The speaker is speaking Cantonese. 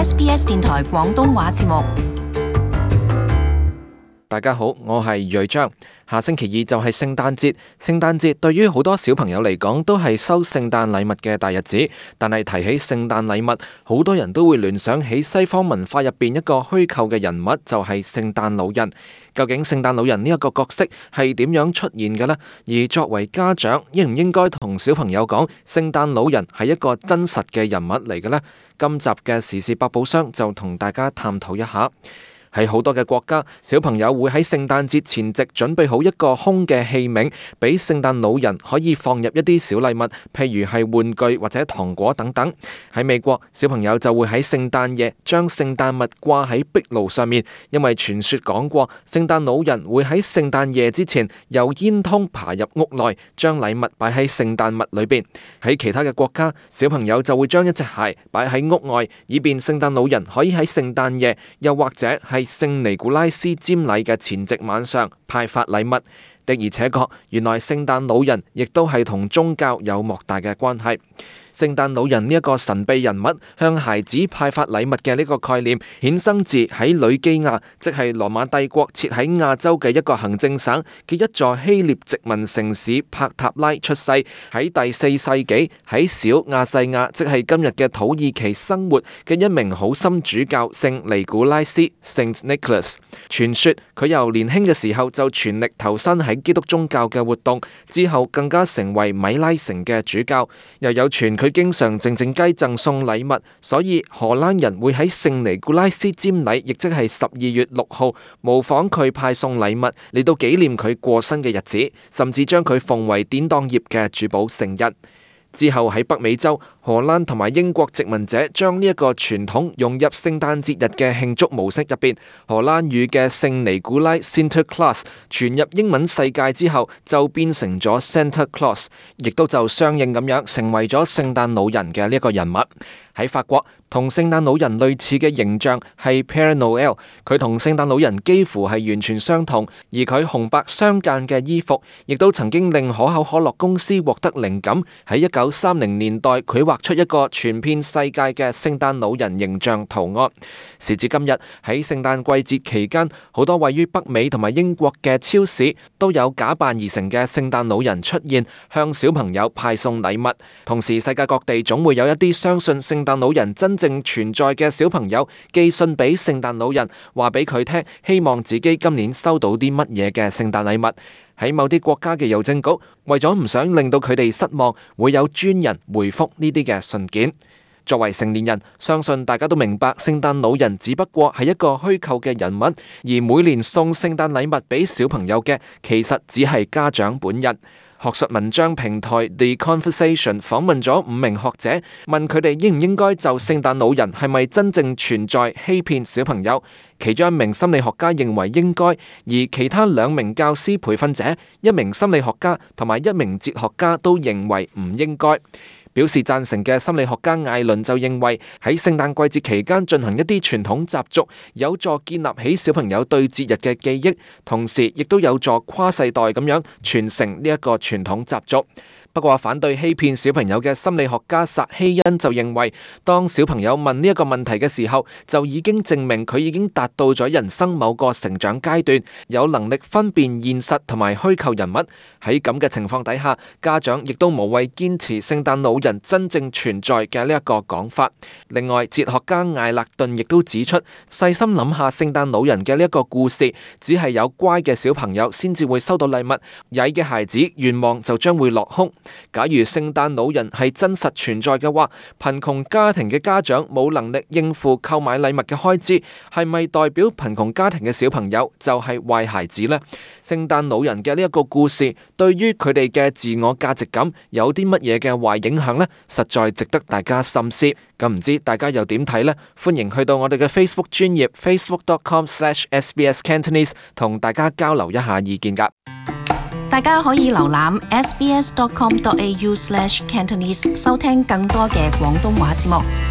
SBS 電台廣東話節目。 大家好，我係瑞章。下星期二就係聖誕節，聖誕節對於好多小朋友嚟講都係收聖誕禮物嘅大日子。但係提起聖誕禮物，好多人都會聯想起西方文化入邊一個虛構嘅人物，就係聖誕老人。究竟聖誕老人呢一個角色係點樣出現嘅呢？而作為家長，應唔應該同小朋友講聖誕老人係一個真實嘅人物嚟嘅呢？今集嘅時事百寶箱就同大家探討一下。喺好多嘅國家，小朋友會喺聖誕節前夕準備好一個空嘅器皿，俾聖誕老人可以放入一啲小禮物，譬如係玩具或者糖果等等。喺美國，小朋友就會喺聖誕夜將聖誕物掛喺壁爐上面，因為傳說講過，聖誕老人會喺聖誕夜之前由煙囪爬入屋內，將禮物擺喺聖誕物裏邊。喺其他嘅國家，小朋友就會將一隻鞋擺喺屋外，以便聖誕老人可以喺聖誕夜，又或者係聖尼古拉斯瞻禮嘅前夕晚上派發禮物。的而且確，原來聖誕老人亦都係同宗教有莫大嘅關係。聖誕老人呢一個神秘人物向孩子派發禮物嘅呢個概念，衍生自喺呂基亞，即係羅馬帝國設喺亞洲嘅一個行政省嘅一座希臘殖民城市帕塔拉出世。喺第4世紀喺小亞細亞，即係今日嘅土耳其生活嘅一名好心主教聖尼古拉斯 Saint Nicholas。傳說佢由年輕嘅時候就全力投身喺基督宗教嘅活動，之後更加成為米拉城嘅主教。又有傳佢經常靜靜雞贈送禮物，所以荷蘭人會喺聖尼古拉斯瞻禮，亦即係12月6號，模仿佢派送禮物嚟到紀念佢過身嘅日子，甚至將佢奉為典當業嘅主保聖日。之後喺北美洲，荷蘭同埋英國殖民者將呢一個傳統融入聖誕節日嘅慶祝模式入邊。荷蘭語嘅聖尼古拉 Sinterklaas 傳入英文世界之後，就變成咗 Santa Claus， 亦都就相應咁樣成為咗聖誕老人嘅呢一個人物。喺法國，同聖誕老人類似嘅形象係 Père Noël， 佢同聖誕老人幾乎係完全相同，而佢紅白相間嘅衣服，亦都曾經令可口可樂公司獲得靈感，喺1930年代佢畫出一個傳遍世界嘅聖誕老人形象圖案。時至今日，喺聖誕季節期間，好多位於北美同埋英國嘅超市都有假扮而成嘅聖誕老人出現，向小朋友派送禮物。同時，世界各地總會有一啲相信聖誕老人真正存在嘅小朋友寄信俾聖誕老人，話俾佢聽，希望自己今年收到啲乜嘢嘅聖誕禮物。喺某啲國家嘅郵政局，為咗唔想令到佢哋失望，會有專人回覆呢啲嘅信件。作為成年人，相信大家都明白聖誕老人只不過係一個虛構嘅人物，而每年送聖誕禮物俾小朋友嘅，其實只係家長本人。學術文章平台 The Conversation 訪問咗5名學者，問佢哋應唔應該就聖誕老人係咪真正存在欺騙小朋友。其中1名心理學家認為應該，而其他2名教師培訓者、1名心理學家同埋1名哲學家都認為唔應該。表示贊成嘅心理學家艾倫就認為，喺聖誕季節期間進行一啲傳統習俗，有助建立起小朋友對節日嘅記憶，同時亦都有助跨世代咁樣傳承呢一個傳統習俗。不過反對欺騙小朋友嘅心理學家薩希恩就認為，當小朋友問呢一個問題嘅時候，就已經證明佢已經達到咗人生某個成長階段，有能力分辨現實同埋虛構人物。喺咁嘅情況底下，家長亦都無謂堅持聖誕老人真正存在嘅呢一個講法。另外，哲學家艾勒頓亦都指出，細心諗下聖誕老人嘅呢一個故事，只係有乖嘅小朋友先至會收到禮物，曳嘅孩子願望就將會落空。假如聖誕老人係真實存在嘅話，貧窮家庭嘅家長冇能力應付購買禮物嘅開支，係咪代表貧窮家庭嘅小朋友就係壞孩子呢？聖誕老人嘅呢一個故事對於佢哋嘅自我價值感有啲乜嘢嘅壞影響呢？實在值得大家深思。咁唔知大家又點睇呢？歡迎去到我哋嘅 Facebook 專頁 facebook.com/sbscantonese 同大家交流一下意見㗎。 大家可以瀏覽 sbs.com.au/cantonese 收聽更多嘅廣東話節目。